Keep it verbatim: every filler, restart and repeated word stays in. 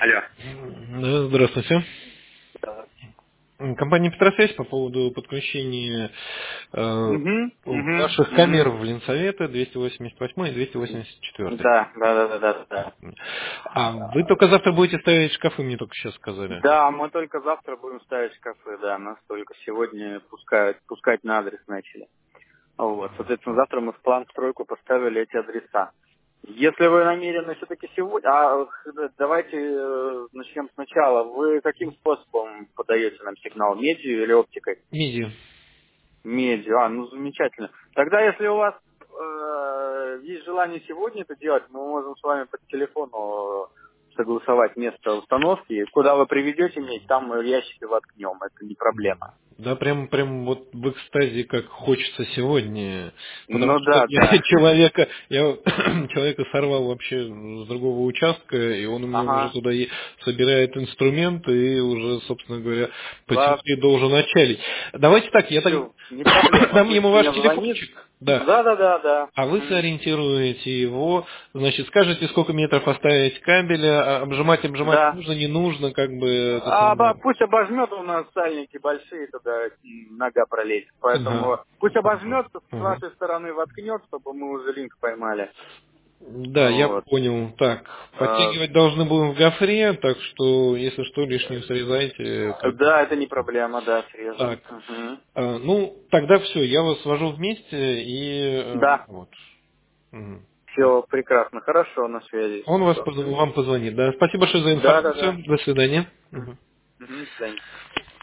Алло. Да, здравствуйте. Да. Компания Петросвязь по поводу подключения э, Угу, угу, ваших угу. камер в Ленсовета двести восемьдесят восемь и двести восемьдесят четыре. Да, да, да, да, да, да. А вы только завтра будете ставить шкафы, мне только сейчас сказали. Да, мы только завтра будем ставить шкафы, да, нас только сегодня пускают, пускать на адрес начали. Вот, соответственно, завтра мы в план стройку поставили эти адреса. Если вы намерены все-таки сегодня, а х- давайте э, начнем сначала. Вы каким способом подаете нам сигнал, медиа или оптикой? Миди. Медиа, а, ну замечательно. Тогда, если у вас э, есть желание сегодня это делать, мы можем с вами по телефону согласовать место установки. Куда вы приведете медь, там мы ящики воткнем, это не проблема. Да, прям, прям вот в экстазе, как хочется сегодня. Потому Ну что да, я да. человека, я человека сорвал вообще с другого участка, и он у меня уже Ага. туда и собирает инструменты и уже, собственно говоря, по Да, теории должен началить. Давайте так, я так все, не проблема. дам Пусть ему ваш мне звонит. телефончик. Да. Да, да, да, да. А вы Мгм. сориентируете его, значит, скажете, сколько метров оставить кабеля, а обжимать, обжимать Да. нужно, не нужно, как бы это А оба- самое. пусть обожмет, у нас сальники большие, туда м, нога пролезет. Поэтому Ага. пусть обожмет, с Ага. вашей стороны воткнет, чтобы мы уже линк поймали. Да, я Вот. понял. Так, А, подтягивать должны будем в гофре, так что, если что, лишнее срезайте. Как бы. да, это не проблема, да, срежем. Так, Мгм. а, ну, тогда все, я вас свожу вместе и э, Да, вот. Мгм. все прекрасно, хорошо, на связи. Он вас, Всё. поз- вам позвонит. Да, спасибо большое за Да, да, да. информацию. До свидания. Мгм. Мгм. Мгм, до свидания.